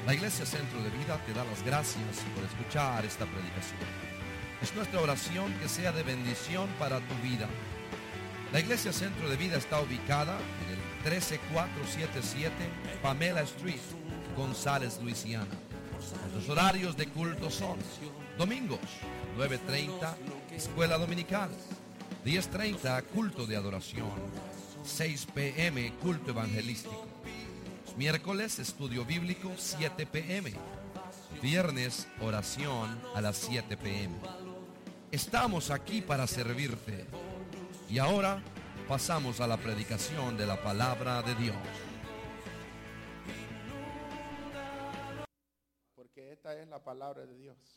La Iglesia Centro de Vida te da las gracias por escuchar esta predicación. Es nuestra oración que sea de bendición para tu vida. La Iglesia Centro de Vida está ubicada en el 13477 Pamela Street, González, Luisiana. Nuestros horarios de culto son: domingos 9:30, escuela dominical; 10:30, culto de adoración; 6 p.m., culto evangelístico; miércoles, estudio bíblico, 7 p.m. Viernes, oración a las 7 p.m. Estamos aquí para servirte. Y ahora pasamos a la predicación de la palabra de Dios. Porque esta es la palabra de Dios.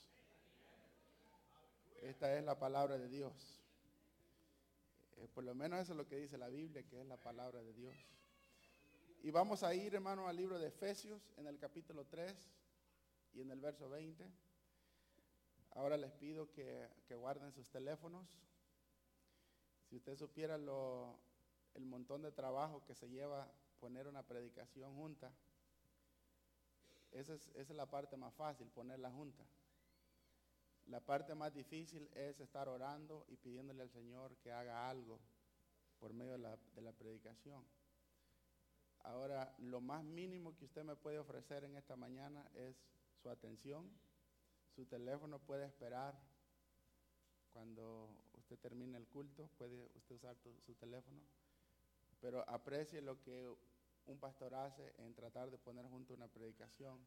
Esta es la palabra de Dios. Por lo menos eso es lo que dice la Biblia, que es la palabra de Dios. Y vamos a ir, hermano, al libro de Efesios, en el capítulo 3 y en el verso 20. Ahora les pido que guarden sus teléfonos. Si usted supiera el montón de trabajo que se lleva poner una predicación junta, esa es la parte más fácil, ponerla junta. La parte más difícil es estar orando y pidiéndole al Señor que haga algo por medio de la predicación. Ahora, lo más mínimo que usted me puede ofrecer en esta mañana es su atención. Su teléfono puede esperar. Cuando usted termine el culto, puede usted usar su teléfono. Pero aprecie lo que un pastor hace en tratar de poner junto una predicación.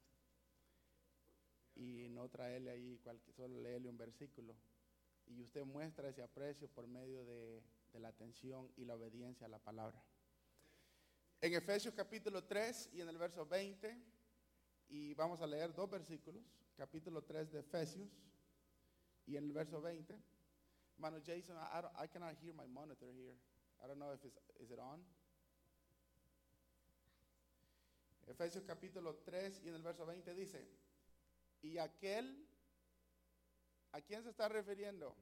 Y no traerle ahí, solo leerle un versículo. Y usted muestra ese aprecio por medio de la atención y la obediencia a la palabra. En Efesios capítulo 3 y en el verso 20, y vamos a leer dos versículos, capítulo 3 de Efesios y en el verso 20. Hermano Jason, I cannot hear my monitor here. I don't know if is it on. Efesios capítulo 3 y en el verso 20 dice: y aquel, ¿a quién se está refiriendo?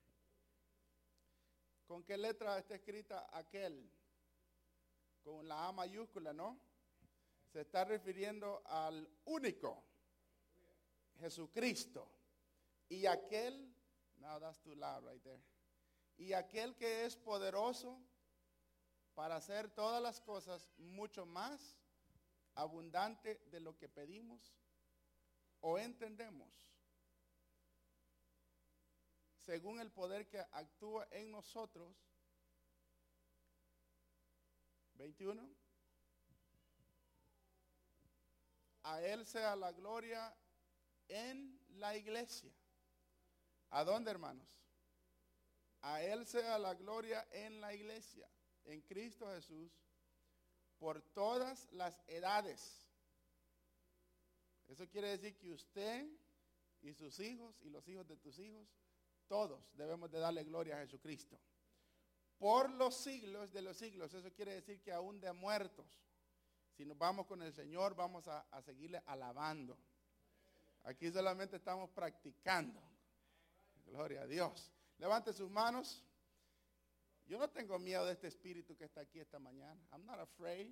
¿Con qué letra está escrita aquel? Con la A mayúscula, ¿no? Se está refiriendo al único, Jesucristo. Y aquel, no, that's too loud right there. Y aquel que es poderoso para hacer todas las cosas mucho más abundante de lo que pedimos o entendemos, según el poder que actúa en nosotros. 21. A Él sea la gloria en la iglesia. ¿A dónde, hermanos? A Él sea la gloria en la iglesia, en Cristo Jesús, por todas las edades. Eso quiere decir que usted y sus hijos y los hijos de tus hijos, todos debemos de darle gloria a Jesucristo. Por los siglos de los siglos. Eso quiere decir que aún de muertos, si nos vamos con el Señor, vamos a seguirle alabando. Aquí solamente estamos practicando. Gloria a Dios. Levante sus manos. Yo no tengo miedo de este espíritu que está aquí esta mañana. I'm not afraid.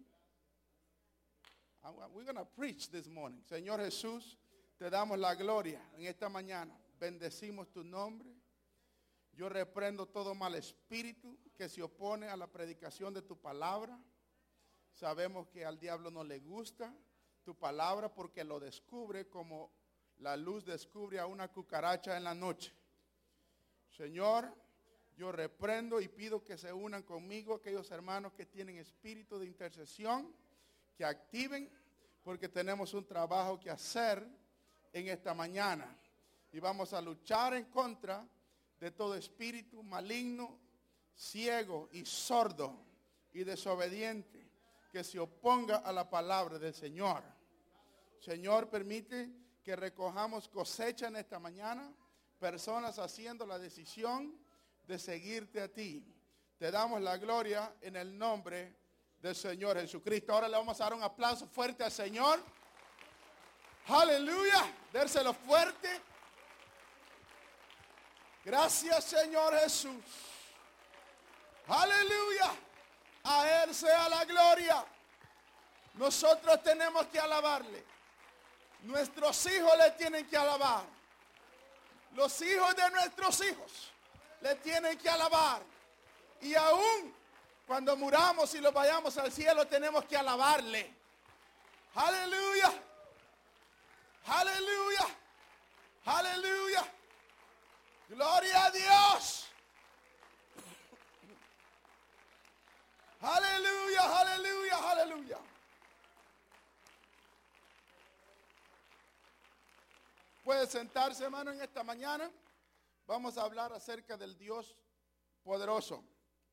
We're going to preach this morning. Señor Jesús, te damos la gloria en esta mañana. Bendecimos tu nombre. Yo reprendo todo mal espíritu que se opone a la predicación de tu palabra. Sabemos que al diablo no le gusta tu palabra porque lo descubre como la luz descubre a una cucaracha en la noche. Señor, yo reprendo y pido que se unan conmigo aquellos hermanos que tienen espíritu de intercesión, que activen, porque tenemos un trabajo que hacer en esta mañana. Y vamos a luchar en contra de todo espíritu maligno, ciego y sordo y desobediente que se oponga a la palabra del Señor. Señor, permite que recojamos cosecha en esta mañana, personas haciendo la decisión de seguirte a ti. Te damos la gloria en el nombre del Señor Jesucristo. Ahora le vamos a dar un aplauso fuerte al Señor. Aleluya, dérselo fuerte. Gracias, Señor Jesús. Aleluya. A Él sea la gloria. Nosotros tenemos que alabarle. Nuestros hijos le tienen que alabar. Los hijos de nuestros hijos le tienen que alabar. Y aún cuando muramos y los vayamos al cielo, tenemos que alabarle. Aleluya. Aleluya. Aleluya. Gloria a Dios. Aleluya, aleluya, aleluya. Puede sentarse, hermano, en esta mañana. Vamos a hablar acerca del Dios poderoso.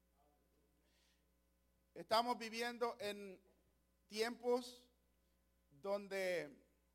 Estamos viviendo en tiempos donde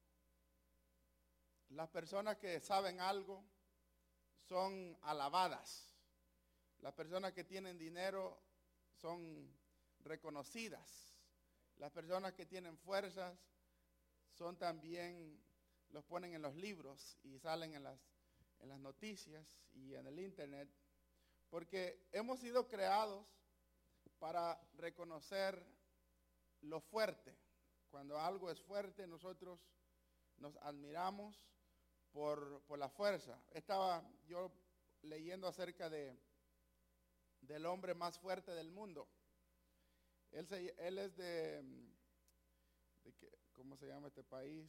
las personas que saben algo son alabadas. Las personas que tienen dinero son reconocidas. Las personas que tienen fuerzas son también, los ponen en los libros y salen en las noticias y en el internet, porque hemos sido creados para reconocer lo fuerte. Cuando algo es fuerte, nosotros nos admiramos por la fuerza. Estaba yo leyendo acerca del hombre más fuerte del mundo. Él es de ¿cómo se llama este país?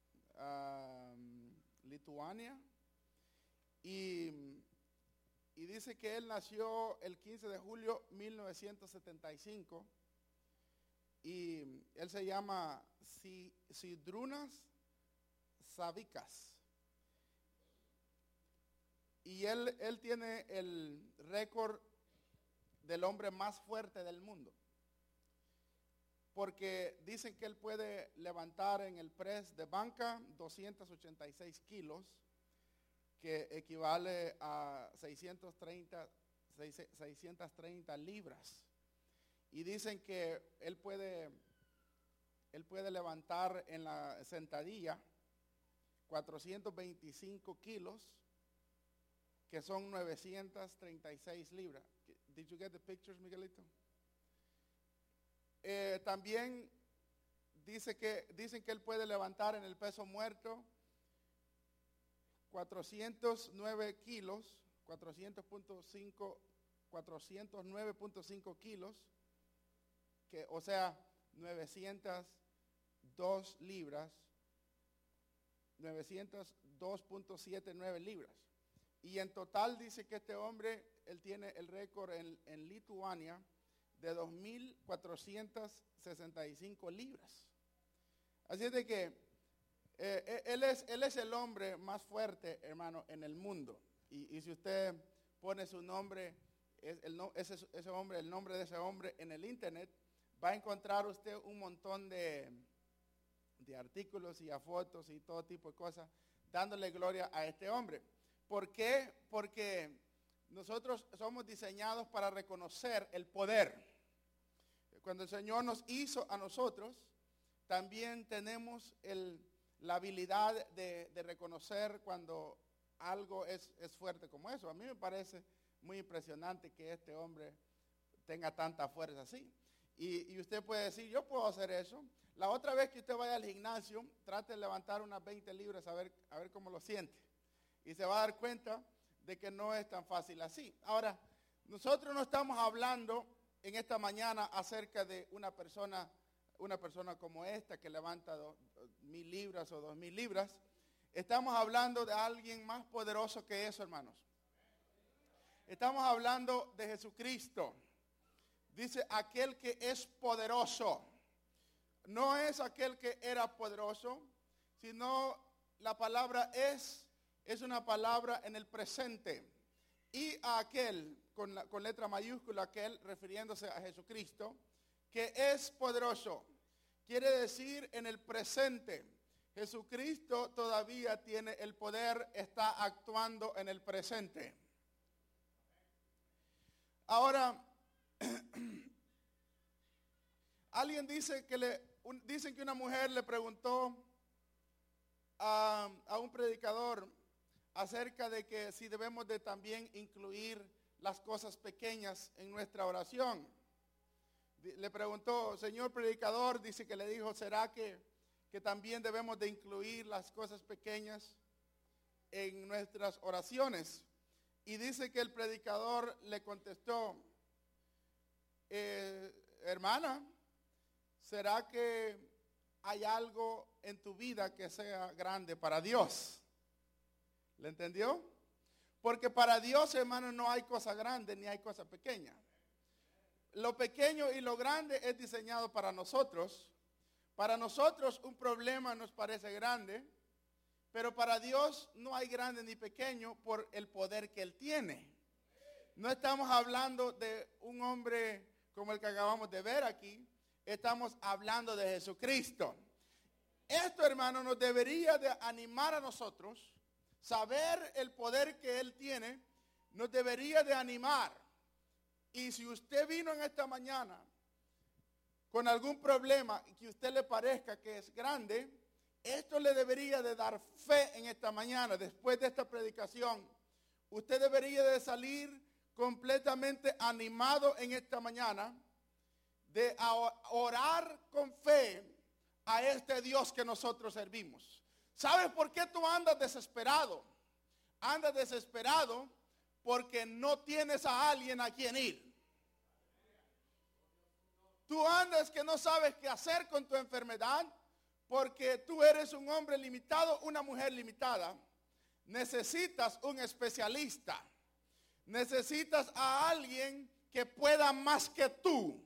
Lituania. Y dice que él nació el 15 de julio de 1975. Y él se llama Zydrunas Savickas. Y él tiene el récord del hombre más fuerte del mundo. Porque dicen que él puede levantar en el press de banca 286 kilos, que equivale a 630 libras. Y dicen que él puede levantar en la sentadilla 425 kilos, que son 936 libras. Did you get the pictures, Miguelito? También dicen que él puede levantar en el peso muerto 409 kilos, 409.5 kilos, que, o sea, 902 libras, 902.79 libras. Y en total dice que este hombre, él tiene el récord en Lituania de 2.465 libras. Así es de que él es el hombre más fuerte, hermano, en el mundo. Y si usted pone su nombre, el nombre de ese hombre en el internet, va a encontrar usted un montón de artículos y a fotos y todo tipo de cosas, dándole gloria a este hombre. ¿Por qué? Porque nosotros somos diseñados para reconocer el poder. Cuando el Señor nos hizo a nosotros, también tenemos la habilidad de reconocer cuando algo es fuerte como eso. A mí me parece muy impresionante que este hombre tenga tanta fuerza así. Y usted puede decir, yo puedo hacer eso. La otra vez que usted vaya al gimnasio, trate de levantar unas 20 libras a ver cómo lo siente. Y se va a dar cuenta de que no es tan fácil así. Ahora, nosotros no estamos hablando en esta mañana acerca de una persona como esta que levanta 1,000 libras o 2,000 libras. Estamos hablando de alguien más poderoso que eso, hermanos. Estamos hablando de Jesucristo. Dice, aquel que es poderoso. No es aquel que era poderoso, sino la palabra es una palabra en el presente. Y a aquel, con letra mayúscula, aquel refiriéndose a Jesucristo, que es poderoso. Quiere decir en el presente. Jesucristo todavía tiene el poder, está actuando en el presente. Ahora, alguien dice dicen que una mujer le preguntó a un predicador acerca de que si debemos de también incluir las cosas pequeñas en nuestra oración. Le preguntó, señor predicador, dice que le dijo, ¿será que que también debemos de incluir las cosas pequeñas en nuestras oraciones. Y dice que el predicador le contestó, hermana, ¿será que hay algo en tu vida que sea grande para Dios? ¿Le entendió? Porque para Dios, hermano, no hay cosa grande ni hay cosa pequeña. Lo pequeño y lo grande es diseñado para nosotros. Para nosotros un problema nos parece grande, pero para Dios no hay grande ni pequeño por el poder que Él tiene. No estamos hablando de un hombre como el que acabamos de ver aquí, estamos hablando de Jesucristo. Esto, hermano, nos debería de animar a nosotros, saber el poder que Él tiene, nos debería de animar. Y si usted vino en esta mañana con algún problema y que a usted le parezca que es grande, esto le debería de dar fe en esta mañana, después de esta predicación. Usted debería de salir completamente animado en esta mañana, de orar con fe a este Dios que nosotros servimos. ¿Sabes por qué tú andas desesperado? Andas desesperado porque no tienes a alguien a quien ir. Tú andas que no sabes qué hacer con tu enfermedad porque tú eres un hombre limitado, una mujer limitada. Necesitas un especialista. Necesitas a alguien que pueda más que tú.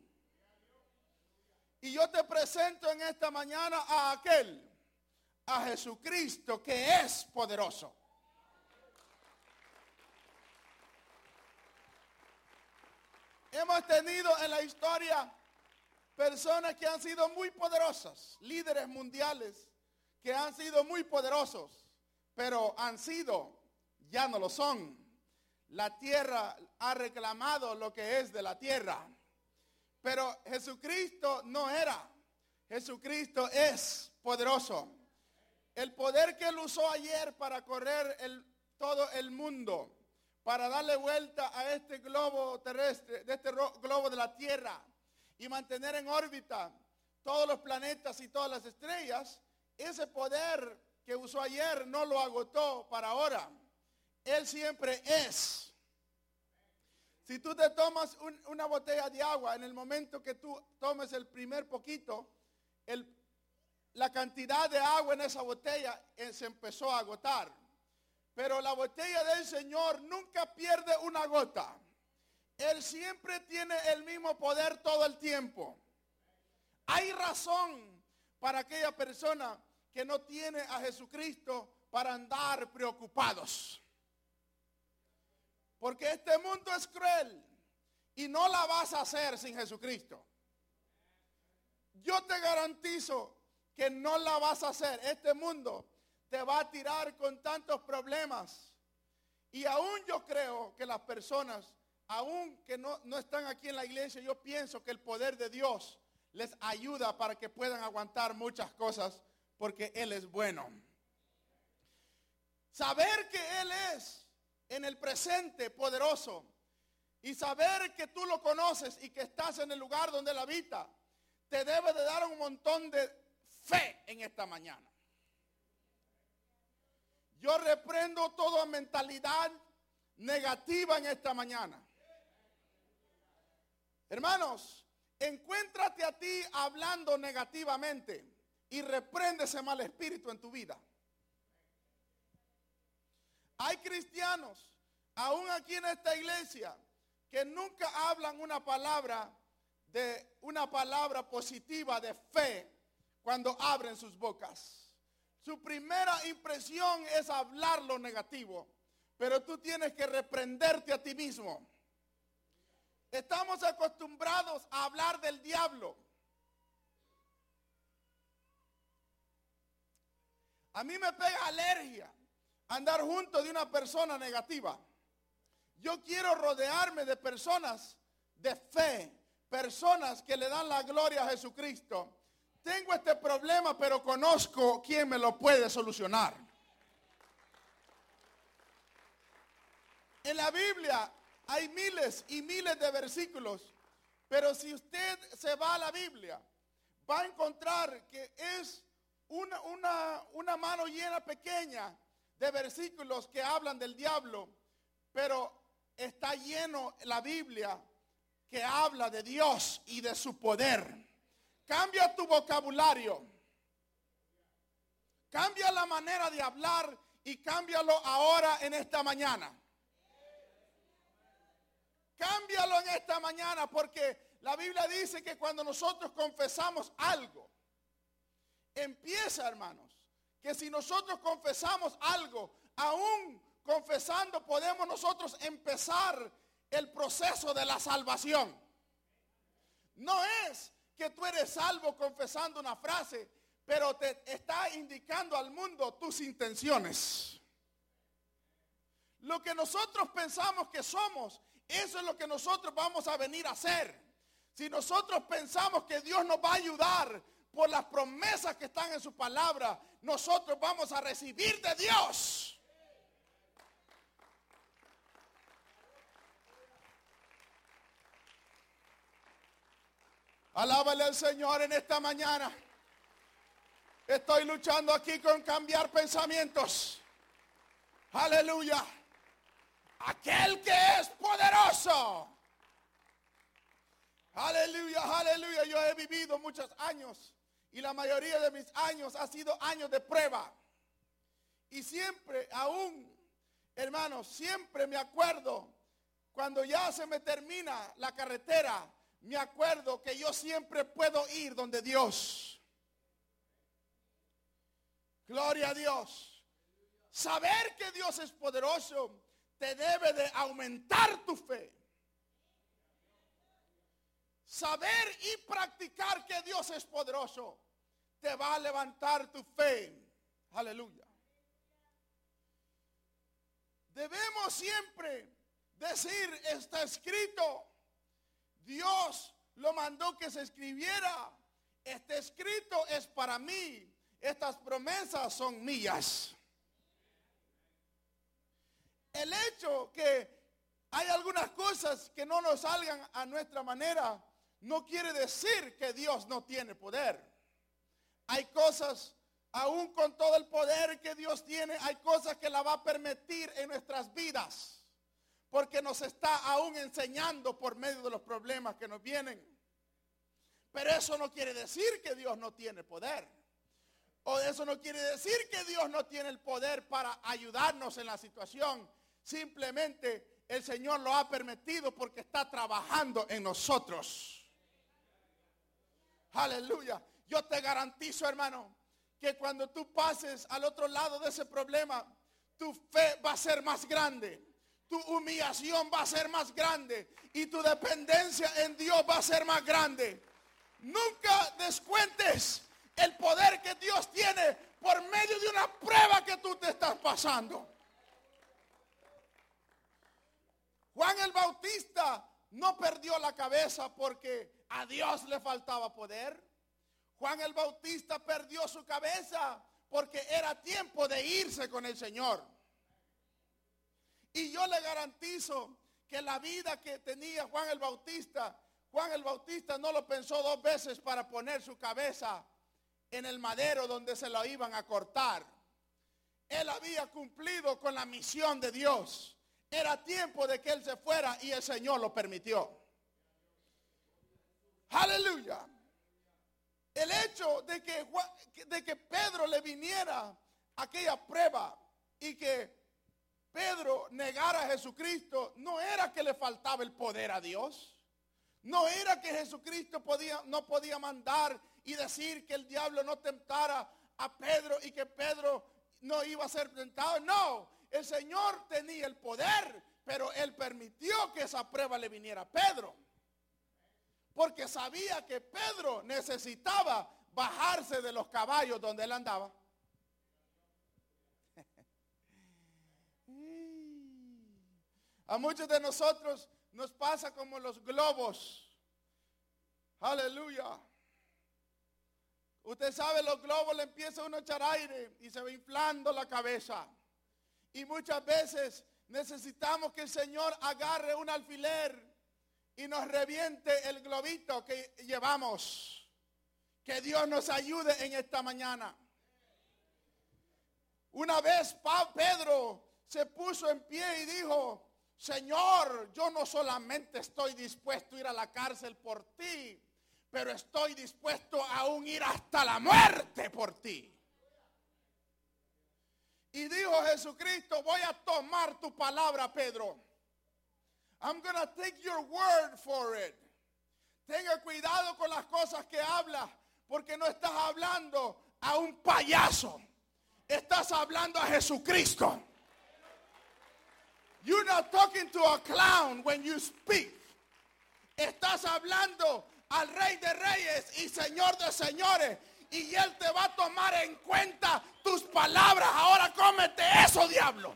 Y yo te presento en esta mañana a Jesucristo, que es poderoso. Hemos tenido en la historia personas que han sido muy poderosas, líderes mundiales que han sido muy poderosos, pero ya no lo son. La tierra ha reclamado lo que es de la tierra. Pero Jesucristo no era. Jesucristo es poderoso. El poder que Él usó ayer para correr todo el mundo, para darle vuelta a este globo terrestre, de este globo de la tierra, y mantener en órbita todos los planetas y todas las estrellas, ese poder que usó ayer no lo agotó para ahora. Él siempre es. Si tú te tomas una botella de agua, en el momento que tú tomes el primer poquito, la cantidad de agua en esa botella se empezó a agotar. Pero la botella del Señor nunca pierde una gota. Él siempre tiene el mismo poder todo el tiempo. Hay razón para aquella persona que no tiene a Jesucristo para andar preocupados. Porque este mundo es cruel y no la vas a hacer sin Jesucristo. Yo te garantizo que no la vas a hacer. Este mundo te va a tirar con tantos problemas. Y aún yo creo que las personas, aún que no están aquí en la iglesia, yo pienso que el poder de Dios les ayuda para que puedan aguantar muchas cosas porque Él es bueno. Saber que Él es en el presente poderoso y saber que tú lo conoces y que estás en el lugar donde Él habita, te debe de dar un montón de fe en esta mañana. Yo reprendo toda mentalidad negativa en esta mañana. Hermanos, encuéntrate a ti hablando negativamente y reprende ese mal espíritu en tu vida. Hay cristianos, aún aquí en esta iglesia, que nunca hablan una palabra positiva de fe cuando abren sus bocas. Su primera impresión es hablar lo negativo, pero tú tienes que reprenderte a ti mismo. Estamos acostumbrados a hablar del diablo. A mí me pega alergia andar junto de una persona negativa. Yo quiero rodearme de personas de fe, personas que le dan la gloria a Jesucristo. Tengo este problema, pero conozco quién me lo puede solucionar. En la Biblia hay miles y miles de versículos, pero si usted se va a la Biblia, va a encontrar que es una mano llena pequeña de versículos que hablan del diablo, pero está lleno la Biblia que habla de Dios y de su poder. Cambia tu vocabulario, cambia la manera de hablar y cámbialo ahora en esta mañana. Cámbialo en esta mañana, porque la Biblia dice que cuando nosotros confesamos algo, empieza, hermanos, que si nosotros confesamos algo, aún confesando podemos nosotros empezar el proceso de la salvación. No es que tú eres salvo confesando una frase, pero te está indicando al mundo tus intenciones. Lo que nosotros pensamos que somos, eso es lo que nosotros vamos a venir a hacer. Si nosotros pensamos que Dios nos va a ayudar por las promesas que están en su palabra, nosotros vamos a recibir de Dios. Alábale al Señor en esta mañana. Estoy luchando aquí con cambiar pensamientos. Aleluya. Aquel que es poderoso. Aleluya, aleluya. Yo he vivido muchos años y la mayoría de mis años ha sido años de prueba. Y siempre, aún, hermanos, siempre me acuerdo cuando ya se me termina la carretera, me acuerdo que yo siempre puedo ir donde Dios. Gloria a Dios. Saber que Dios es poderoso te debe de aumentar tu fe. Saber y practicar que Dios es poderoso te va a levantar tu fe. Aleluya. Debemos siempre decir, está escrito. Dios lo mandó que se escribiera. Este escrito es para mí. Estas promesas son mías. El hecho que hay algunas cosas que no nos salgan a nuestra manera no quiere decir que Dios no tiene poder. Hay cosas, aún con todo el poder que Dios tiene, hay cosas que la va a permitir en nuestras vidas, porque nos está aún enseñando por medio de los problemas que nos vienen. Pero eso no quiere decir que Dios no tiene poder. O eso no quiere decir que Dios no tiene el poder para ayudarnos en la situación. Simplemente el Señor lo ha permitido porque está trabajando en nosotros. Aleluya. Yo te garantizo, hermano, que cuando tú pases al otro lado de ese problema, tu fe va a ser más grande. Tu humillación va a ser más grande. Y tu dependencia en Dios va a ser más grande. Nunca descuentes el poder que Dios tiene por medio de una prueba que tú te estás pasando. Juan el Bautista no perdió la cabeza porque a Dios le faltaba poder. Juan el Bautista perdió su cabeza porque era tiempo de irse con el Señor. Y yo le garantizo que la vida que tenía Juan el Bautista no lo pensó dos veces para poner su cabeza en el madero donde se lo iban a cortar. Él había cumplido con la misión de Dios. Era tiempo de que él se fuera y el Señor lo permitió. Aleluya. El hecho de que Pedro le viniera aquella prueba y que Pedro negara a Jesucristo, no era que le faltaba el poder a Dios. No era que Jesucristo no podía mandar y decir que el diablo no tentara a Pedro y que Pedro no iba a ser tentado. No, el Señor tenía el poder, pero Él permitió que esa prueba le viniera a Pedro. Porque sabía que Pedro necesitaba bajarse de los caballos donde él andaba. A muchos de nosotros nos pasa como los globos. Aleluya. Usted sabe, los globos le empieza uno a echar aire y se va inflando la cabeza. Y muchas veces necesitamos que el Señor agarre un alfiler y nos reviente el globito que llevamos. Que Dios nos ayude en esta mañana. Una vez Pedro se puso en pie y dijo, Señor, yo no solamente estoy dispuesto a ir a la cárcel por ti, pero estoy dispuesto a aún ir hasta la muerte por ti. Y dijo Jesucristo, voy a tomar tu palabra, Pedro. I'm going to take your word for it. Tenga cuidado con las cosas que hablas, porque no estás hablando a un payaso. Estás hablando a Jesucristo. You're not talking to a clown when you speak. Estás hablando al Rey de Reyes y Señor de Señores. Y Él te va a tomar en cuenta tus palabras. Ahora cómete eso, diablo.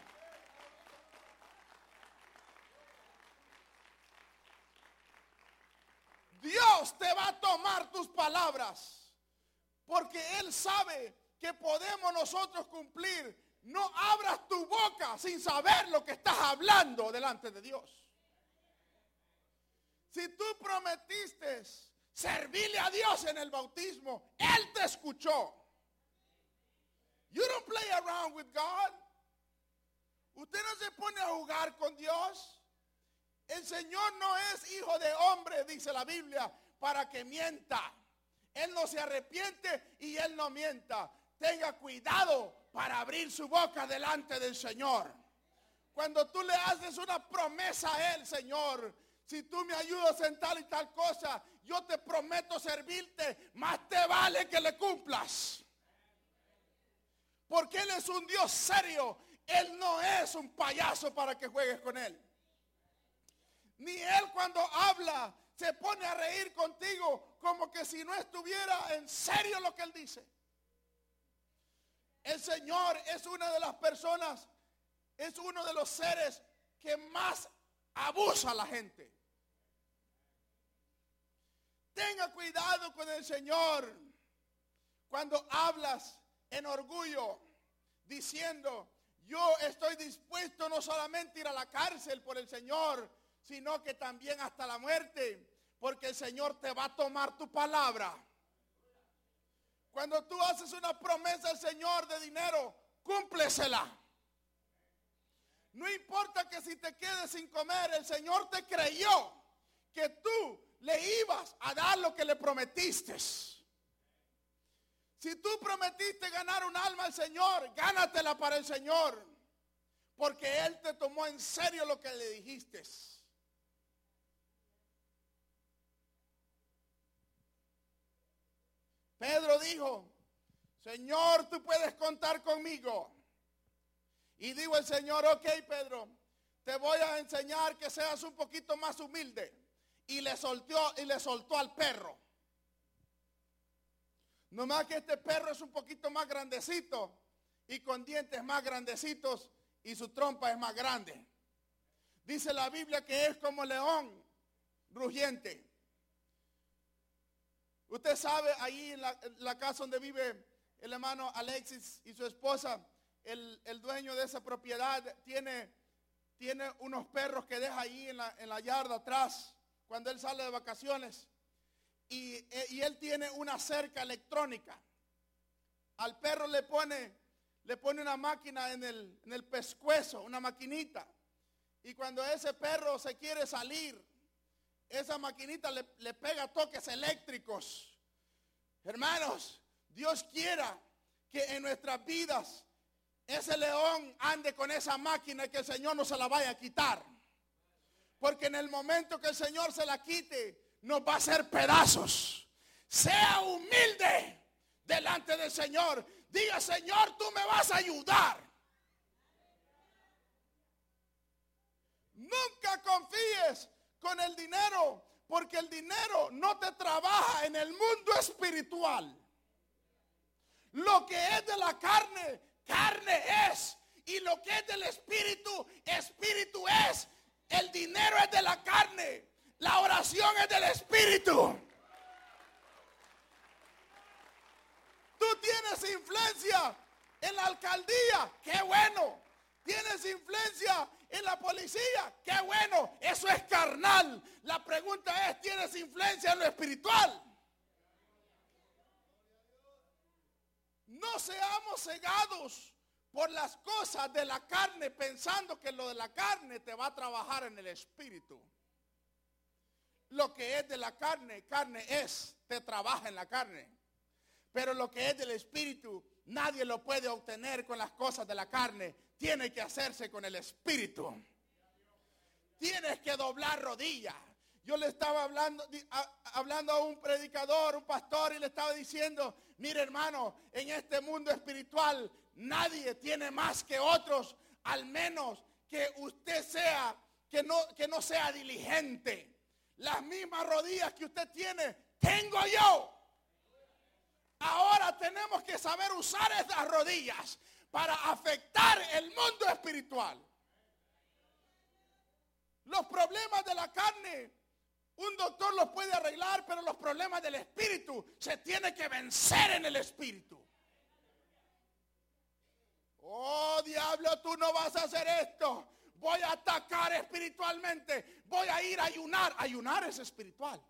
Dios te va a tomar tus palabras. Porque Él sabe que podemos nosotros cumplir. No abras tu boca sin saber lo que estás hablando delante de Dios. Si tú prometiste servirle a Dios en el bautismo, Él te escuchó. You don't play around with God. Usted no se pone a jugar con Dios. El Señor no es hijo de hombre, dice la Biblia, para que mienta. Él no se arrepiente y Él no mienta. Tenga cuidado para abrir su boca delante del Señor. Cuando tú le haces una promesa a Él, Señor, si tú me ayudas en tal y tal cosa, yo te prometo servirte, más te vale que le cumplas. Porque Él es un Dios serio. Él no es un payaso para que juegues con Él. Ni Él cuando habla se pone a reír contigo como que si no estuviera en serio lo que Él dice. El Señor es una de las personas, es uno de los seres que más abusa a la gente. Tenga cuidado con el Señor cuando hablas en orgullo, diciendo, yo estoy dispuesto no solamente a ir a la cárcel por el Señor, sino que también hasta la muerte, porque el Señor te va a tomar tu palabra. Cuando tú haces una promesa al Señor de dinero, cúmplesela. No importa que si te quedes sin comer, el Señor te creyó que tú le ibas a dar lo que le prometiste. Si tú prometiste ganar un alma al Señor, gánatela para el Señor, porque Él te tomó en serio lo que le dijiste. Pedro dijo, Señor, tú puedes contar conmigo. Y dijo el Señor, ok, Pedro, te voy a enseñar que seas un poquito más humilde. Y le soltó al perro. Nomás que este perro es un poquito más grandecito y con dientes más grandecitos y su trompa es más grande. Dice la Biblia que es como león rugiente. Usted sabe, ahí en la casa donde vive el hermano Alexis y su esposa, el dueño de esa propiedad tiene unos perros que deja ahí en la yarda atrás cuando él sale de vacaciones. Y él tiene una cerca electrónica. Al perro le pone una máquina en el pescuezo, una maquinita. Y cuando ese perro se quiere salir, esa maquinita le pega toques eléctricos. Hermanos, Dios quiera que en nuestras vidas ese león ande con esa máquina y que el Señor no se la vaya a quitar. Porque en el momento que el Señor se la quite, nos va a hacer pedazos. Sea humilde delante del Señor. Diga, Señor, tú me vas a ayudar. Nunca confíes con el dinero, porque el dinero no te trabaja en el mundo espiritual. Lo que es de la carne, carne es. Y lo que es del espíritu, espíritu es. El dinero es de la carne. La oración es del espíritu. Tú tienes influencia en la alcaldía, qué bueno. Tienes influencia en la policía, qué bueno. Eso es carnal. La pregunta es, ¿tienes influencia en lo espiritual? No seamos cegados por las cosas de la carne, pensando que lo de la carne te va a trabajar en el espíritu. Lo que es de la carne, carne es, te trabaja en la carne. Pero lo que es del espíritu, nadie lo puede obtener con las cosas de la carne. Tiene que hacerse con el espíritu. Tienes que doblar rodillas. Yo le estaba hablando a un predicador, un pastor, y le estaba diciendo, mire hermano, en este mundo espiritual nadie tiene más que otros, al menos que usted sea, que no sea diligente. Las mismas rodillas que usted tiene, tengo yo. Ahora tenemos que saber usar esas rodillas para afectar el mundo espiritual. Los problemas de la carne, un doctor los puede arreglar, pero los problemas del espíritu se tiene que vencer en el espíritu. Oh, diablo, tú no vas a hacer esto. Voy a atacar espiritualmente. Voy a ir a ayunar. Ayunar es espiritual.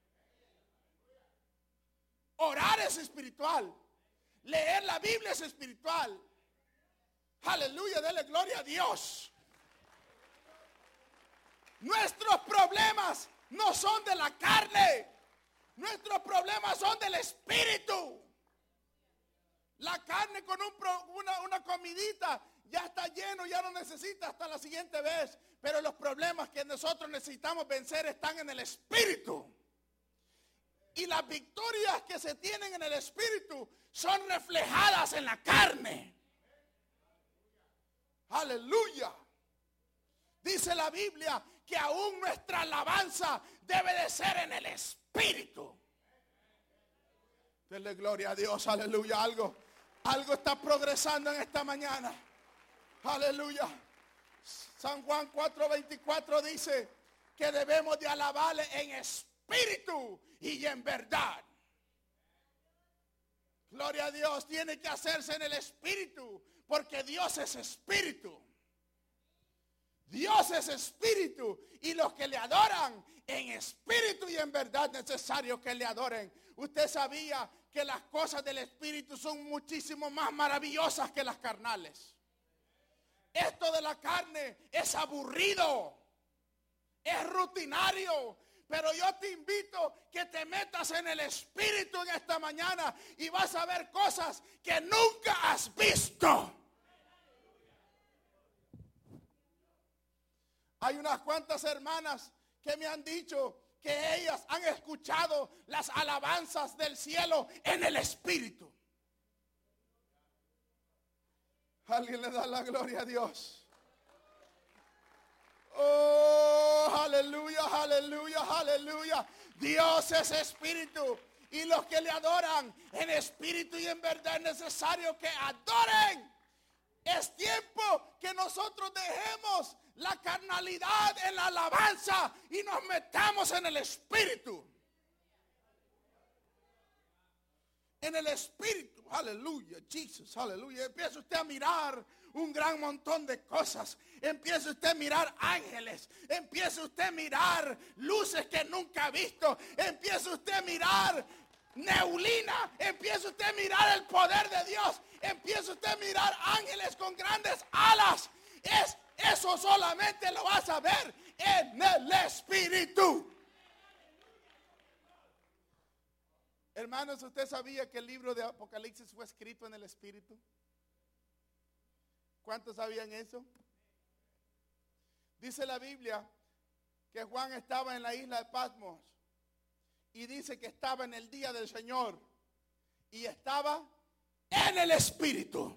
Orar es espiritual. Leer la Biblia es espiritual. Aleluya, dele gloria a Dios. Nuestros problemas no son de la carne. Nuestros problemas son del espíritu. La carne con una comidita ya está lleno, ya no necesita hasta la siguiente vez. Pero los problemas que nosotros necesitamos vencer están en el espíritu. Y las victorias que se tienen en el espíritu son reflejadas en la carne. Aleluya. Dice la Biblia que aún nuestra alabanza debe de ser en el espíritu. Denle gloria a Dios, aleluya. Algo está progresando en esta mañana. Aleluya. San Juan 4:24 dice que debemos de alabarle en espíritu y en verdad. Gloria a Dios, tiene que hacerse en el espíritu, porque Dios es espíritu. Dios es espíritu, y los que le adoran en espíritu y en verdad es necesario que le adoren. Usted sabía que las cosas del espíritu son muchísimo más maravillosas que las carnales. Esto de la carne es aburrido, es rutinario. Pero yo te invito que te metas en el espíritu en esta mañana y vas a ver cosas que nunca has visto. Hay unas cuantas hermanas que me han dicho que ellas han escuchado las alabanzas del cielo en el espíritu. Alguien le da la gloria a Dios. Oh, aleluya, aleluya, aleluya. Dios es espíritu, y los que le adoran en espíritu y en verdad es necesario que adoren. Es tiempo que nosotros dejemos la carnalidad en la alabanza y nos metamos en el espíritu. En el espíritu, aleluya, Jesús, aleluya. Empieza usted a mirar un gran montón de cosas. Empieza usted a mirar ángeles. Empieza usted a mirar luces que nunca ha visto. Empieza usted a mirar neblina. Empieza usted a mirar el poder de Dios. Empieza usted a mirar ángeles con grandes alas. Eso solamente lo vas a ver en el espíritu. Hermanos, ¿usted sabía que el libro de Apocalipsis fue escrito en el espíritu? ¿Cuántos sabían eso? Dice la Biblia que Juan estaba en la isla de Patmos y dice que estaba en el día del Señor y estaba en el espíritu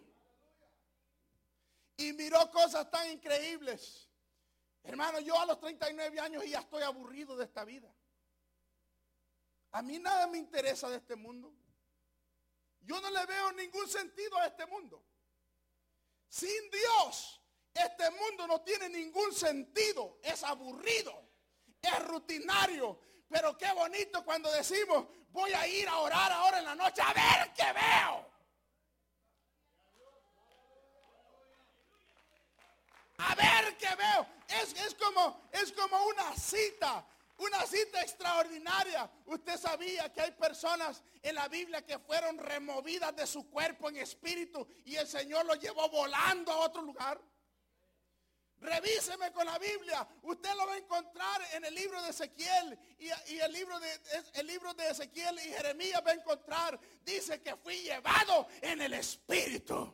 y miró cosas tan increíbles. Hermano, yo a los 39 años ya estoy aburrido de esta vida. A mí nada me interesa de este mundo. Yo no le veo ningún sentido a este mundo. Sin Dios, este mundo no tiene ningún sentido. Es aburrido, es rutinario. Pero qué bonito cuando decimos, voy a ir a orar ahora en la noche a ver qué veo. A ver qué veo. Es como una cita. Una cita extraordinaria. Usted sabía que hay personas en la Biblia que fueron removidas de su cuerpo en espíritu y el Señor los llevó volando a otro lugar. Revíseme con la Biblia. Usted lo va a encontrar en el libro de Ezequiel y el libro de Ezequiel y Jeremías va a encontrar. Dice que fui llevado en el espíritu.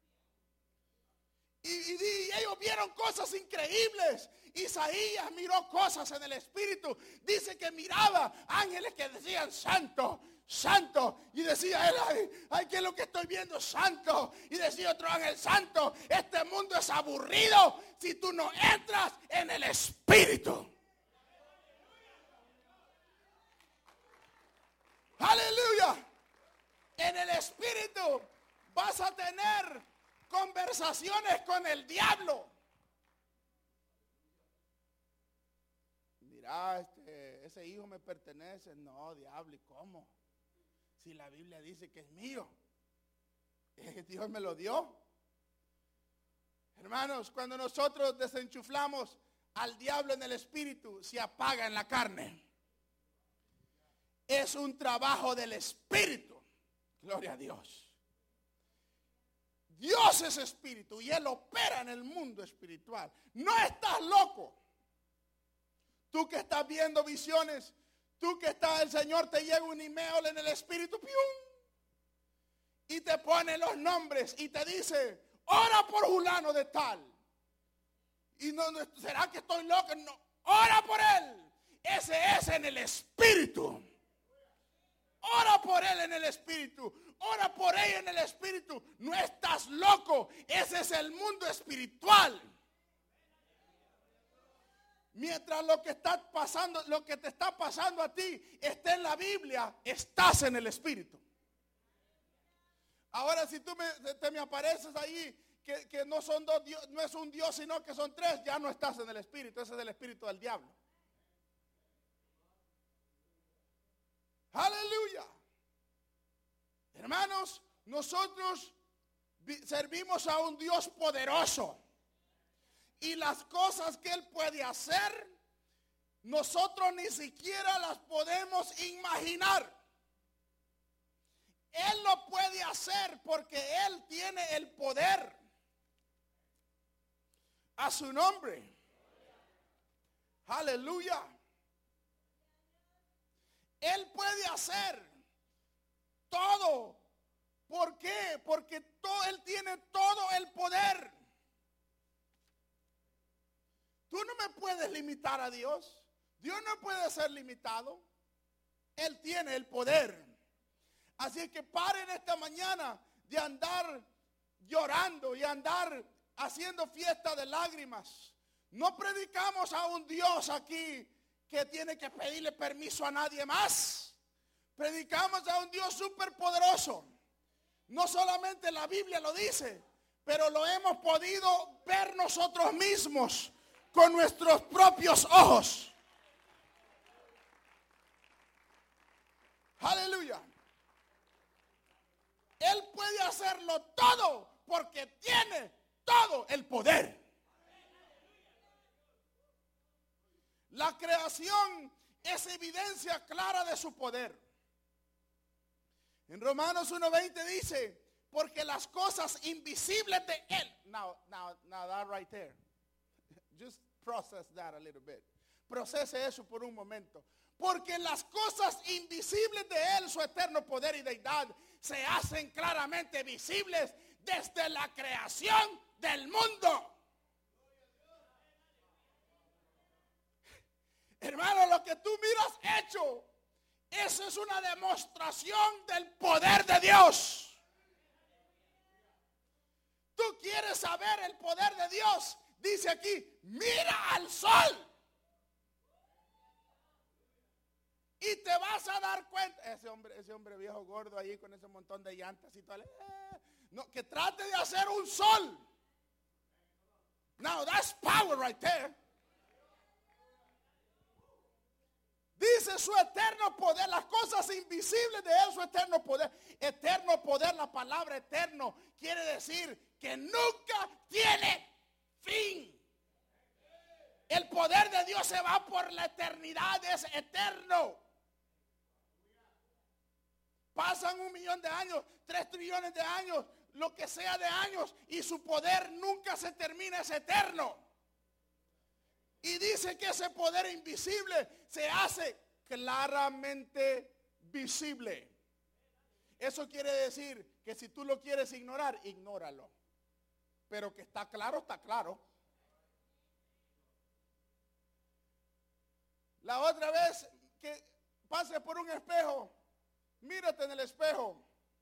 Y ellos vieron cosas increíbles. Isaías miró cosas en el espíritu. Dice que miraba ángeles que decían santo, santo. Y decía él, ay, ¿qué es lo que estoy viendo? Santo. Y decía otro ángel, santo. Este mundo es aburrido si tú no entras en el espíritu. Aleluya. En el espíritu vas a tener conversaciones con el diablo. Mira, ese hijo me pertenece. No, diablo, ¿y cómo? Si la Biblia dice que es mío. Dios me lo dio. Hermanos, cuando nosotros desenchuflamos al diablo en el espíritu, se apaga en la carne. Es un trabajo del espíritu. Gloria a Dios. Dios es espíritu y Él opera en el mundo espiritual. No estás loco. Tú que estás viendo visiones, tú que estás, el Señor te llega un email en el espíritu, ¡pium! Y te pone los nombres y te dice, ora por fulano de tal. Y no, ¿será que estoy loco? No, ora por él. Ese es en el espíritu. Ora por él en el espíritu. Ora por ella en el espíritu. No estás loco. Ese es el mundo espiritual. Mientras lo que está pasando, lo que te está pasando a ti está en la Biblia, estás en el espíritu. Ahora si tú me apareces ahí que no son dos dios, no es un Dios sino que son tres, ya no estás en el espíritu. Ese es el espíritu del diablo. Aleluya. Hermanos, nosotros servimos a un Dios poderoso. Y las cosas que Él puede hacer, nosotros ni siquiera las podemos imaginar. Él lo puede hacer porque Él tiene el poder. A su nombre. Aleluya. Él puede hacer todo. ¿Por qué? Porque Él tiene todo el poder. Tú no me puedes limitar a Dios. Dios no puede ser limitado. Él tiene el poder. Así que paren esta mañana de andar llorando y andar haciendo fiesta de lágrimas. No predicamos a un Dios aquí que tiene que pedirle permiso a nadie más. Predicamos a un Dios superpoderoso. No solamente la Biblia lo dice, pero lo hemos podido ver nosotros mismos con nuestros propios ojos. Aleluya. Él puede hacerlo todo porque tiene todo el poder. La creación es evidencia clara de su poder. En Romanos 1:20 dice, porque las cosas invisibles de Él. Now that right there. Just process that a little bit. Procese eso por un momento. Porque las cosas invisibles de Él, su eterno poder y deidad, se hacen claramente visibles desde la creación del mundo. Hermano, lo que tú miras hecho, eso es una demostración del poder de Dios. Tú quieres saber el poder de Dios. Dice aquí, mira al sol. Y te vas a dar cuenta. Ese hombre viejo gordo ahí con ese montón de llantas y todo. No, que trate de hacer un sol. Now that's power right there. Dice su eterno poder, las cosas invisibles de Él, su eterno poder. Eterno poder, la palabra eterno quiere decir que nunca tiene fin. El poder de Dios se va por la eternidad, es eterno. Pasan 1 millón de años, 3 trillones de años, lo que sea de años, y su poder nunca se termina, es eterno. Y dice que ese poder invisible se hace claramente visible. Eso quiere decir que si tú lo quieres ignorar, ignóralo. Pero que está claro, está claro. La otra vez que pases por un espejo, mírate en el espejo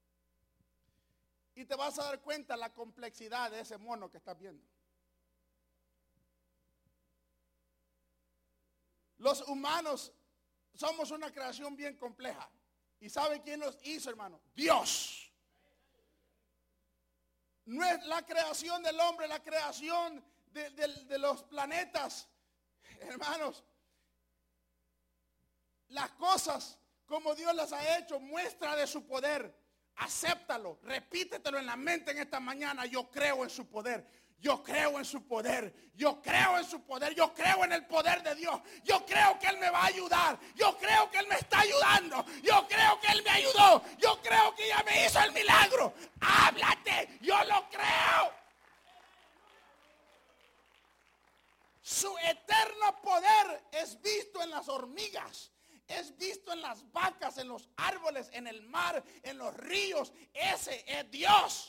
y te vas a dar cuenta la complejidad de ese mono que estás viendo. Los humanos somos una creación bien compleja. ¿Y sabe quién nos hizo, hermano? Dios. No es la creación del hombre, la creación de los planetas. Hermanos, las cosas como Dios las ha hecho, muestra de su poder. Acéptalo, repítetelo en la mente en esta mañana. Yo creo en su poder. Yo creo en su poder, yo creo en su poder, yo creo en el poder de Dios. Yo creo que Él me va a ayudar, yo creo que Él me está ayudando, yo creo que Él me ayudó, yo creo que ya me hizo el milagro. Háblate, yo lo creo. Su eterno poder es visto en las hormigas, es visto en las vacas, en los árboles, en el mar, en los ríos. Ese es Dios.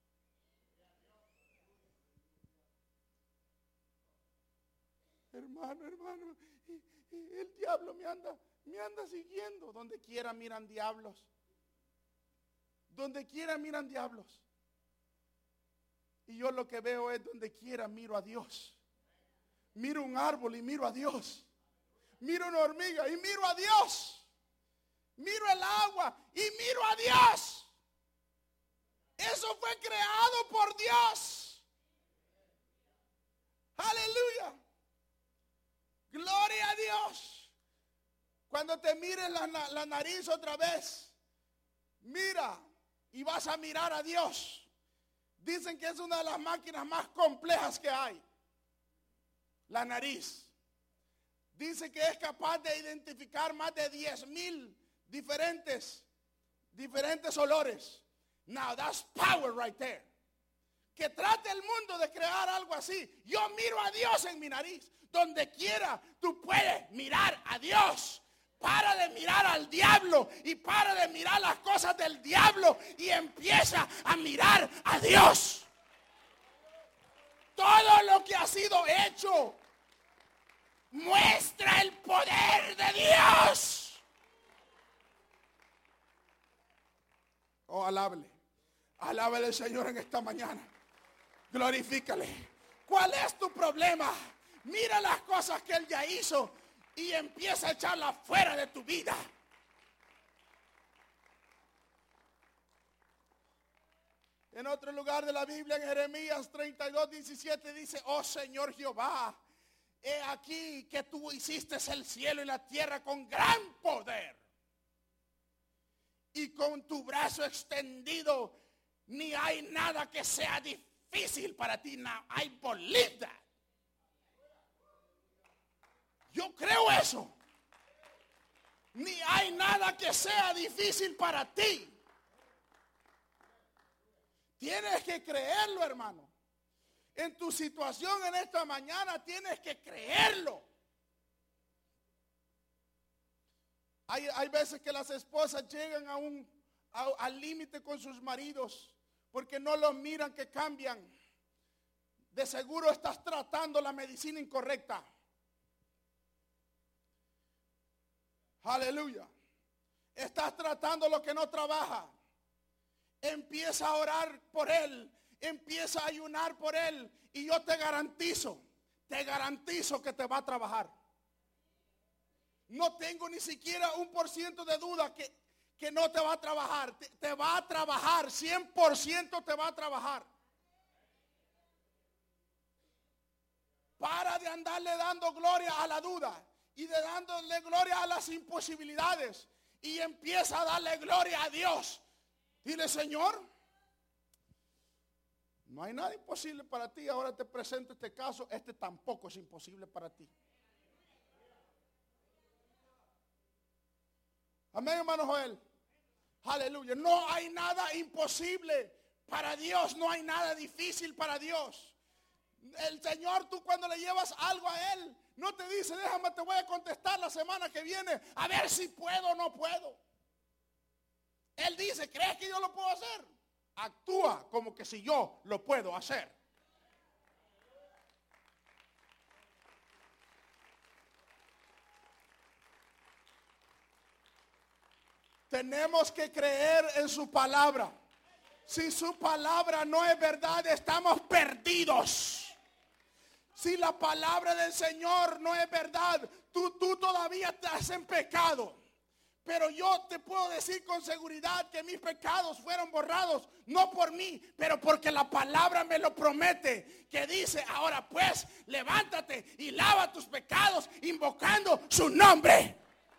Hermano, el diablo me anda siguiendo. Donde quiera miran diablos. Donde quiera miran diablos. Y yo lo que veo es donde quiera miro a Dios. Miro un árbol y miro a Dios. Miro una hormiga y miro a Dios. Miro el agua y miro a Dios. Eso fue creado por Dios. Aleluya. Gloria a Dios. Cuando te mires la nariz otra vez, mira y vas a mirar a Dios. Dicen que es una de las máquinas más complejas que hay. La nariz. Dice que es capaz de identificar más de 10,000 diferentes olores. Now that's power right there. Que trate el mundo de crear algo así. Yo miro a Dios en mi nariz. Donde quiera tú puedes mirar a Dios. Para de mirar al diablo y para de mirar las cosas del diablo y empieza a mirar a Dios. Todo lo que ha sido hecho muestra el poder de Dios. Oh, alábele. Alábele al Señor en esta mañana. Glorifícale. ¿Cuál es tu problema? Mira las cosas que Él ya hizo y empieza a echarlas fuera de tu vida. En otro lugar de la Biblia, en Jeremías 32:17 dice: oh Señor Jehová, he aquí que tú hiciste el cielo y la tierra con gran poder. Y con tu brazo extendido, ni hay nada que sea difícil para ti. Now I believe that. Yo creo eso. Ni hay nada que sea difícil para ti. Tienes que creerlo, hermano. En tu situación en esta mañana tienes que creerlo. Hay veces que las esposas llegan al límite con sus maridos porque no los miran que cambian. De seguro estás tratando la medicina incorrecta. Aleluya. Estás tratando lo que no trabaja. Empieza a orar por él. Empieza a ayunar por él. Y yo te garantizo que te va a trabajar. No tengo ni siquiera 1% de duda que no te va a trabajar. Te va a trabajar. 100% te va a trabajar. Para de andarle dando gloria a la duda. Y de dándole gloria a las imposibilidades. Y empieza a darle gloria a Dios. Dile: Señor, No hay nada imposible para ti. Ahora te presento este caso. Este tampoco es imposible para ti. Amén, hermano Joel. Aleluya. No hay nada imposible para Dios. No hay nada difícil para Dios. El Señor, tú cuando le llevas algo a Él, no te dice, déjame, te voy a contestar la semana que viene, a ver si puedo o no puedo. Él dice, ¿crees que yo lo puedo hacer? Actúa como que si yo lo puedo hacer. Tenemos que creer en su palabra. Si su palabra no es verdad, estamos perdidos. Si la palabra del Señor no es verdad, tú todavía estás en pecado. Pero yo te puedo decir con seguridad que mis pecados fueron borrados, no por mí, pero porque la palabra me lo promete. Que dice, ahora pues, levántate y lava tus pecados invocando su nombre.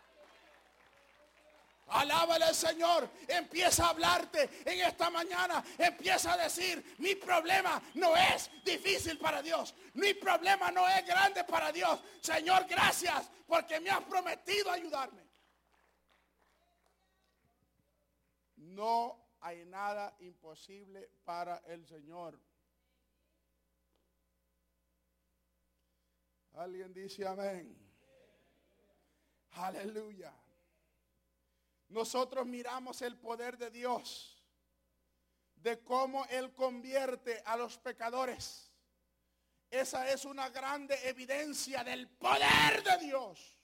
Alábale al Señor. Empieza a hablarte en esta mañana. Empieza a decir, mi problema no es difícil para Dios. Mi problema no es grande para Dios. Señor, gracias porque me has prometido ayudarme. No hay nada imposible para el Señor. Alguien dice amén. Aleluya. Nosotros miramos el poder de Dios, de cómo Él convierte a los pecadores. Esa es una grande evidencia del poder de Dios.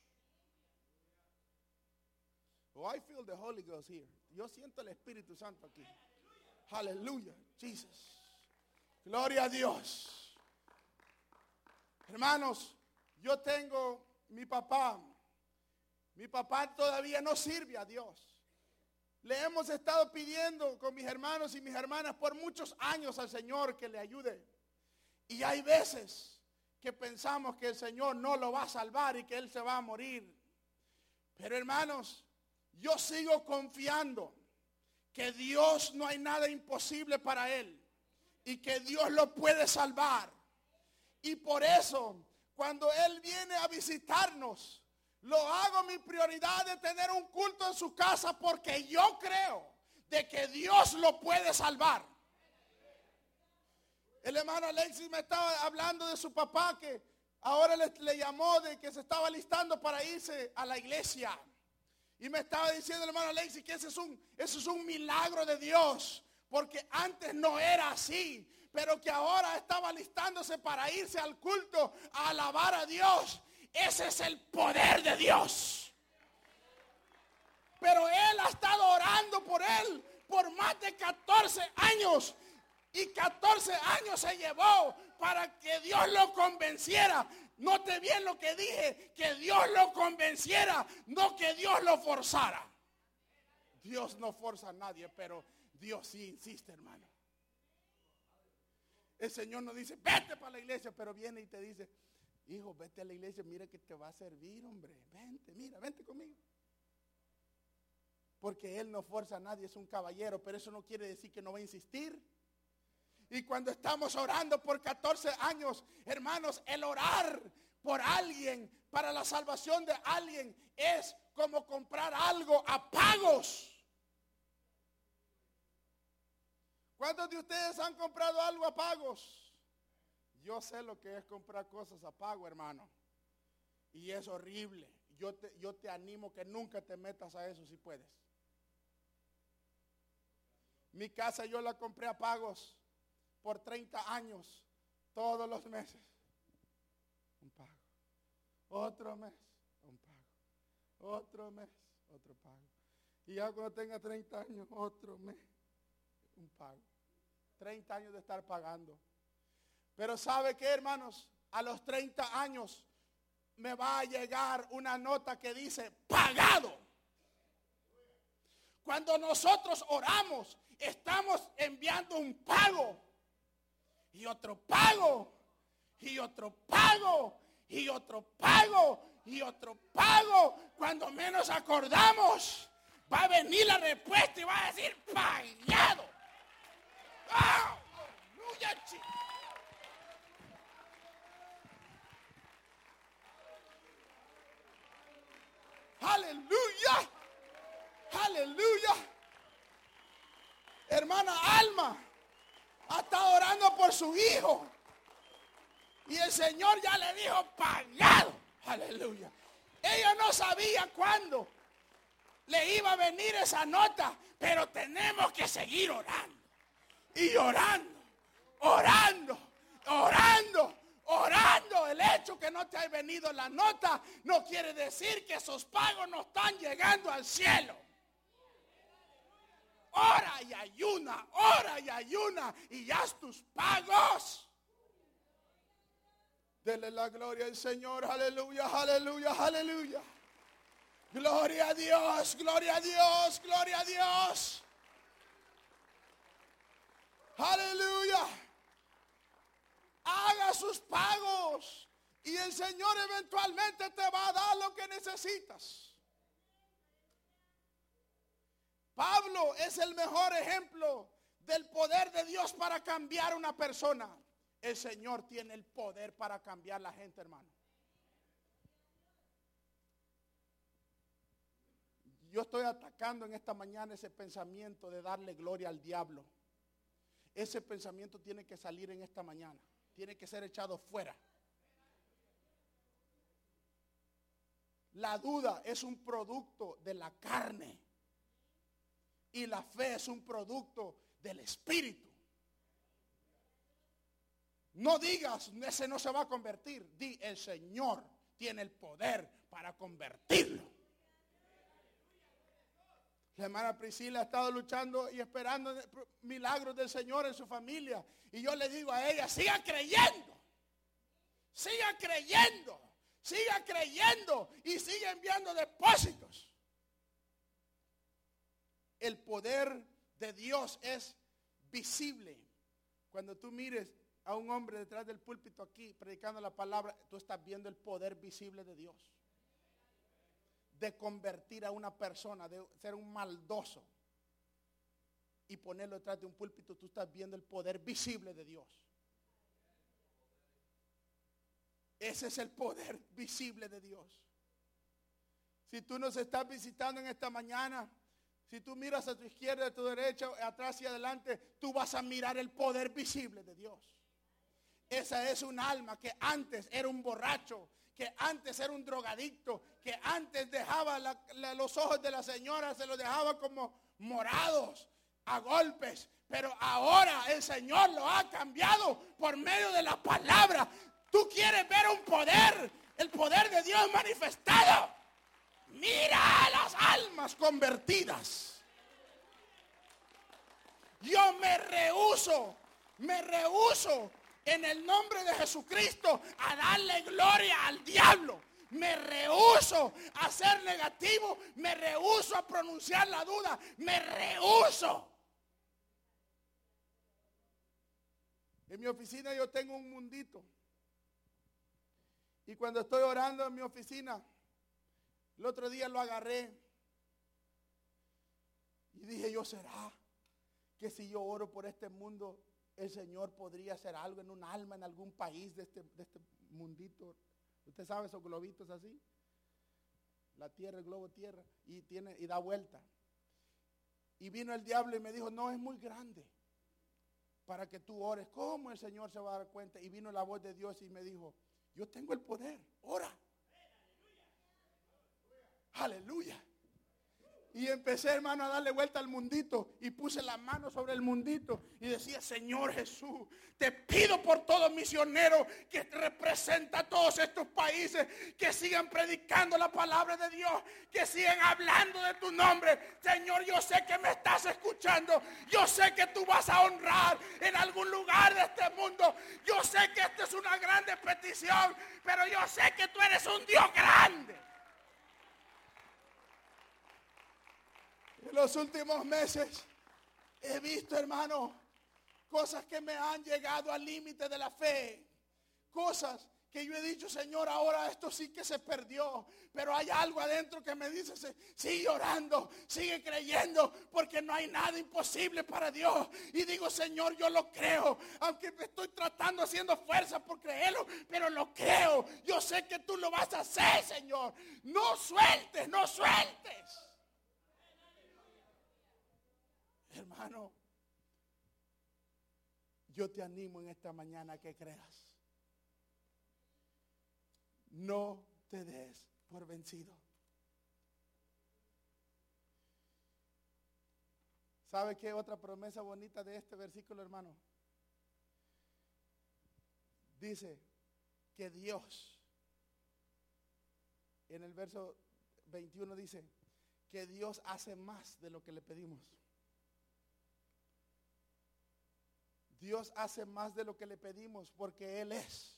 Oh, I feel the Holy Ghost here. Yo siento el Espíritu Santo aquí. Aleluya, Jesus. Gloria a Dios. Hermanos, yo tengo mi papá. Mi papá todavía no sirve a Dios. Le hemos estado pidiendo con mis hermanos y mis hermanas por muchos años al Señor que le ayude. Y hay veces que pensamos que el Señor no lo va a salvar y que Él se va a morir. Pero hermanos, yo sigo confiando que Dios no hay nada imposible para Él y que Dios lo puede salvar. Y por eso, cuando Él viene a visitarnos, lo hago mi prioridad de tener un culto en su casa porque yo creo de que Dios lo puede salvar. El hermano Alexis me estaba hablando de su papá que ahora le llamó de que se estaba listando para irse a la iglesia. Y me estaba diciendo el hermano Alexis que eso es un milagro de Dios. Porque antes no era así. Pero que ahora estaba listándose para irse al culto a alabar a Dios. Ese es el poder de Dios. Pero él ha estado orando por él por más de 14 años. Y 14 años se llevó para que Dios lo convenciera. Note bien lo que dije, que Dios lo convenciera, no que Dios lo forzara. Dios no forza a nadie, pero Dios sí insiste, hermano. El Señor no dice, vete para la iglesia, pero viene y te dice, hijo, vete a la iglesia, mira que te va a servir, hombre. Vente, mira, vente conmigo. Porque Él no fuerza a nadie, es un caballero, pero eso no quiere decir que no va a insistir. Y cuando estamos orando por 14 años, hermanos, el orar por alguien, para la salvación de alguien, es como comprar algo a pagos. ¿Cuántos de ustedes han comprado algo a pagos? Yo sé lo que es comprar cosas a pago, hermano. Y es horrible. Yo te animo que nunca te metas a eso si puedes. Mi casa yo la compré a pagos por 30 años, todos los meses. Un pago. Otro mes, un pago. Otro mes, otro pago. Y ya cuando tenga 30 años, otro mes, un pago. 30 años de estar pagando. Pero ¿sabe qué, hermanos? A los 30 años me va a llegar una nota que dice pagado. Cuando nosotros oramos, estamos enviando un pago. Y otro pago. Y otro pago. Y otro pago. Y otro pago. Cuando menos acordamos, va a venir la respuesta y va a decir pagado. ¡Aleluya, Ha estado orando por su hijo. Y el Señor ya le dijo, pagado. Aleluya. Ella no sabía cuándo le iba a venir esa nota, pero tenemos que seguir orando. Y orando, orando, orando, orando. El hecho que no te haya venido la nota no quiere decir que esos pagos no están llegando al cielo. Ora y ayuna y haz tus pagos. Dele la gloria al Señor. Aleluya, aleluya, aleluya. Gloria a Dios, gloria a Dios, gloria a Dios. Aleluya. Haga sus pagos y el Señor eventualmente te va a dar lo que necesitas. Pablo es el mejor ejemplo del poder de Dios para cambiar una persona. El Señor tiene el poder para cambiar la gente, hermano. Yo estoy atacando en esta mañana ese pensamiento de darle gloria al diablo. Ese pensamiento tiene que salir en esta mañana. Tiene que ser echado fuera. La duda es un producto de la carne. Y la fe es un producto del Espíritu. No digas, ese no se va a convertir. Di, el Señor tiene el poder para convertirlo. La hermana Priscila ha estado luchando y esperando milagros del Señor en su familia. Y yo le digo a ella, siga creyendo. Siga creyendo. Siga creyendo y siga enviando depósitos. El poder de Dios es visible. Cuando tú mires a un hombre detrás del púlpito aquí predicando la palabra, tú estás viendo el poder visible de Dios. De convertir a una persona, de ser un maldoso y ponerlo detrás de un púlpito, tú estás viendo el poder visible de Dios. Ese es el poder visible de Dios. Si tú nos estás visitando en esta mañana, si tú miras a tu izquierda, a tu derecha, atrás y adelante, tú vas a mirar el poder visible de Dios. Esa es un alma que antes era un borracho, que antes era un drogadicto, que antes dejaba los ojos de la señora, se los dejaba como morados, a golpes. Pero ahora el Señor lo ha cambiado por medio de la palabra. Tú quieres ver un poder, el poder de Dios manifestado. Mira a las almas convertidas. Yo me rehúso en el nombre de Jesucristo a darle gloria al diablo. Me rehúso a ser negativo, me rehúso a pronunciar la duda, me rehúso. En mi oficina yo tengo un mundito. Y cuando estoy orando en mi oficina, el otro día lo agarré y dije yo, ¿será que si yo oro por este mundo, el Señor podría hacer algo en un alma, en algún país de este mundito? Usted sabe esos globitos así, la tierra, el globo tierra, y da vuelta. Y vino el diablo y me dijo, no, es muy grande para que tú ores. ¿Cómo el Señor se va a dar cuenta? Y vino la voz de Dios y me dijo, yo tengo el poder, ora. Aleluya. Y empecé, hermano, a darle vuelta al mundito y puse la mano sobre el mundito y decía, Señor Jesús, te pido por todo misionero que representa a todos estos países, que sigan predicando la palabra de Dios, que sigan hablando de tu nombre. Señor, yo sé que me estás escuchando, yo sé que tú vas a honrar en algún lugar de este mundo. Yo sé que esta es una grande petición, pero yo sé que tú eres un Dios grande. En los últimos meses he visto, hermano, cosas que me han llegado al límite de la fe. Cosas que yo he dicho, Señor, ahora esto sí que se perdió. Pero hay algo adentro que me dice, sigue orando, sigue creyendo, porque no hay nada imposible para Dios. Y digo, Señor, yo lo creo, aunque me estoy tratando, haciendo fuerza por creerlo, pero lo creo. Yo sé que tú lo vas a hacer, Señor. No sueltes, no sueltes. Hermano, Yo te animo en esta mañana a que creas. No te des por vencido. ¿Sabe qué otra promesa bonita de este versículo, hermano? Dice que Dios, en el verso 21 dice, que Dios hace más de lo que le pedimos. Dios hace más de lo que le pedimos porque Él es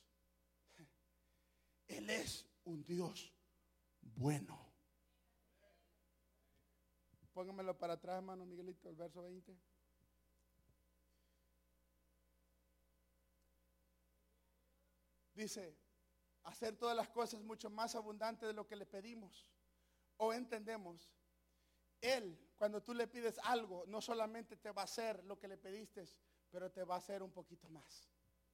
un Dios bueno. Póngamelo para atrás, hermano Miguelito, el verso 20. Dice, hacer todas las cosas mucho más abundante de lo que le pedimos o entendemos. Él, cuando tú le pides algo, no solamente te va a hacer lo que le pediste, pero te va a hacer un poquito más.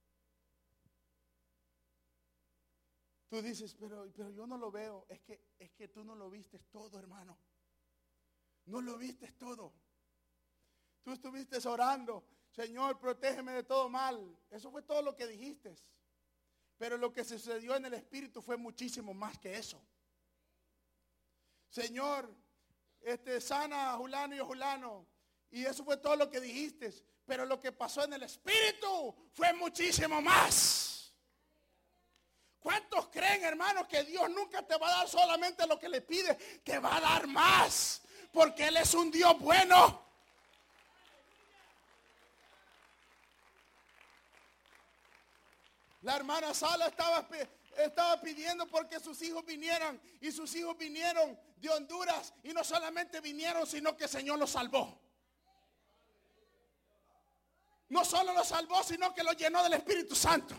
Tú dices, pero yo no lo veo. Es que tú no lo viste todo, hermano. No lo viste todo. Tú estuviste orando, Señor, protégeme de todo mal. Eso fue todo lo que dijiste. Pero lo que sucedió en el Espíritu fue muchísimo más que eso. Señor, sana a Julano y a Julano. Y eso fue todo lo que dijiste. Pero lo que pasó en el Espíritu fue muchísimo más. ¿Cuántos creen, hermanos, que Dios nunca te va a dar solamente lo que le pide? Te va a dar más. Porque Él es un Dios bueno. La hermana Sala estaba pidiendo porque sus hijos vinieran. Y sus hijos vinieron de Honduras. Y no solamente vinieron, sino que el Señor los salvó. No solo los salvó, sino que los llenó del Espíritu Santo.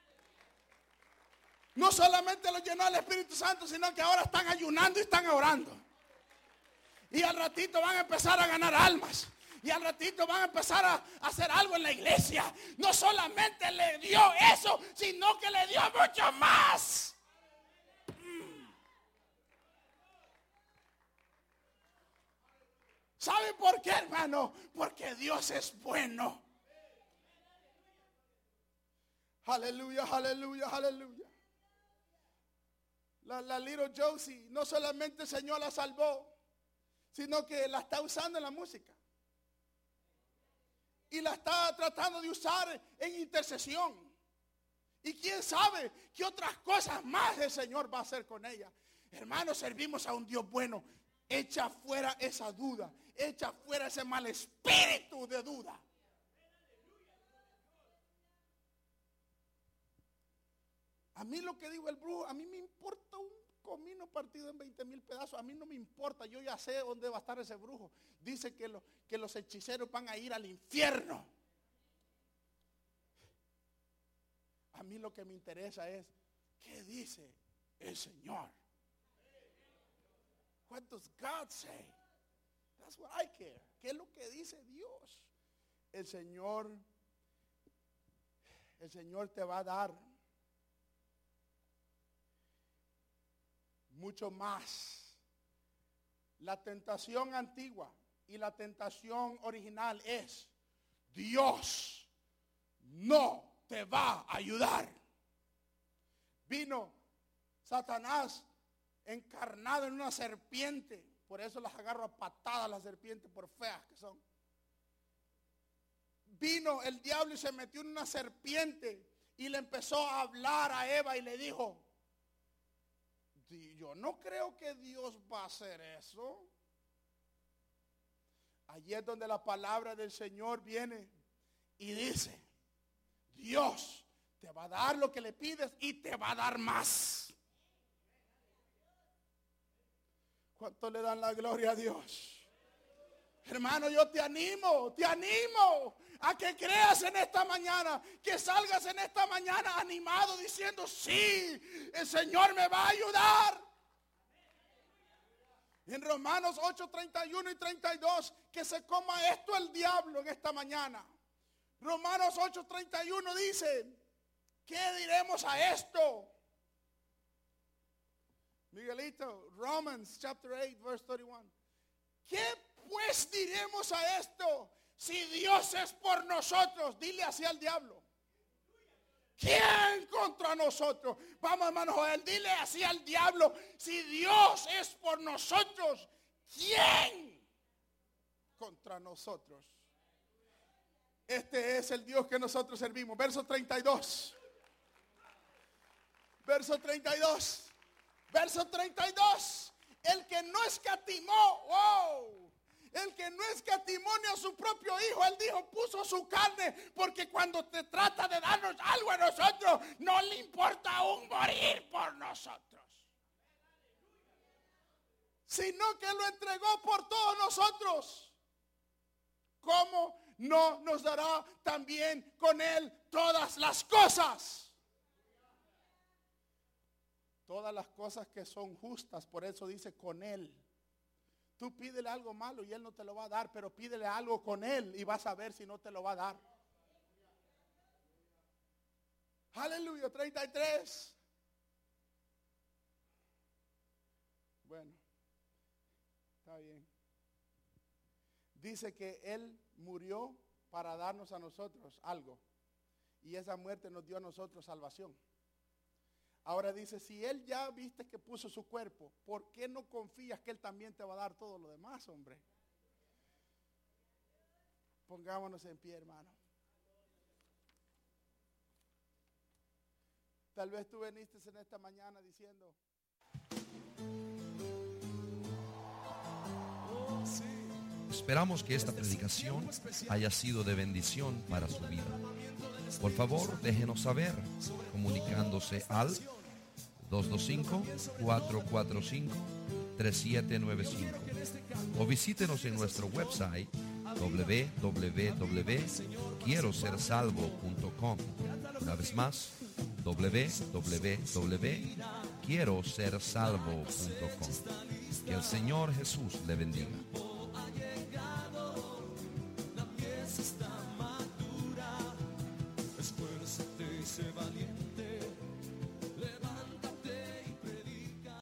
No solamente los llenó del Espíritu Santo, sino que ahora están ayunando y están orando. Y al ratito van a empezar a ganar almas. Y al ratito van a empezar a hacer algo en la iglesia. No solamente le dio eso, sino que le dio mucho más. ¿Sabe por qué, hermano? Porque Dios es bueno. Aleluya, aleluya, aleluya. La little Josie, no solamente el Señor la salvó, sino que la está usando en la música. Y la está tratando de usar en intercesión. Y quién sabe qué otras cosas más el Señor va a hacer con ella. Hermanos, servimos a un Dios bueno. Echa fuera esa duda. Echa fuera ese mal espíritu de duda. A mí lo que digo el brujo, a mí me importa un comino partido en 20,000 pedazos. A mí no me importa, yo ya sé dónde va a estar ese brujo. Dice que los hechiceros van a ir al infierno. A mí lo que me interesa es, ¿qué dice el Señor? What does God say? That's what I care. ¿Qué es lo que dice Dios? El Señor te va a dar mucho más. La tentación antigua y la tentación original es: Dios no te va a ayudar. Vino Satanás encarnado en una serpiente. Por eso las agarro a patadas las serpientes, por feas que son. Vino el diablo y se metió en una serpiente y le empezó a hablar a Eva y le dijo: yo no creo que Dios va a hacer eso. Allí es donde la palabra del Señor viene y dice: Dios te va a dar lo que le pides y te va a dar más. ¿Cuánto le dan la gloria a Dios? Hermano, yo te animo a que creas en esta mañana, que salgas en esta mañana animado diciendo: sí, el Señor me va a ayudar. En Romanos 8, 31 y 32, que se coma esto el diablo en esta mañana. Romanos 8, 31 dice: ¿qué diremos a esto? Miguelito, Romans chapter 8, verse 31. ¿Qué pues diremos a esto? Si Dios es por nosotros, dile así al diablo. ¿Quién contra nosotros? Vamos, hermano Joel, dile así al diablo. Si Dios es por nosotros, ¿quién contra nosotros? Este es el Dios que nosotros servimos. Verso 32. Verso 32. Verso 32. El que no escatimó, wow, el que no escatimó ni a su propio hijo, él dijo, puso su carne, porque cuando te trata de darnos algo a nosotros, no le importa aún morir por nosotros, sino que lo entregó por todos nosotros. ¿Cómo no nos dará también con él todas las cosas? Todas las cosas que son justas, por eso dice con él. Tú pídele algo malo y él no te lo va a dar, pero pídele algo con él y vas a ver si no te lo va a dar. Aleluya, 33. Bueno, está bien. Dice que él murió para darnos a nosotros algo. Y esa muerte nos dio a nosotros salvación. Ahora dice, si él ya viste que puso su cuerpo, ¿por qué no confías que él también te va a dar todo lo demás, hombre? Pongámonos en pie, hermano. Tal vez tú viniste en esta mañana diciendo, Esperamos que esta predicación haya sido de bendición para su vida. Por favor, déjenos saber comunicándose al 225-445-3795 o visítenos en nuestro website www.quierosersalvo.com. Una vez más, www.quierosersalvo.com. Que el Señor Jesús le bendiga. Esfuérzate y sé valiente.